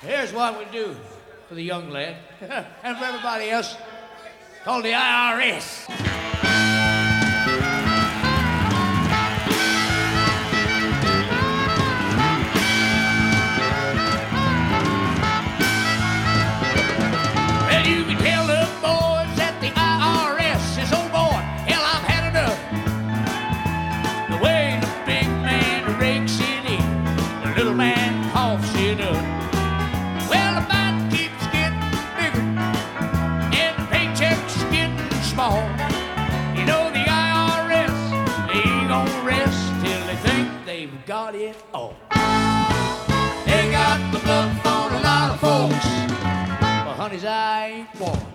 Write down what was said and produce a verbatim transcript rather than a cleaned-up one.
Here's what we do for the young lad and for everybody else, called the I R S. Well, you can tell the boys that the I R S is on board. Hell, I've had enough. The way the big man rakes it in, the little man coughs it up. Well, the bite keeps getting bigger, and the paycheck's getting small. You know the I R S, they ain't gonna rest till they think they've got it all. They got the bluff on a lot of folks, but honeys, I ain't one.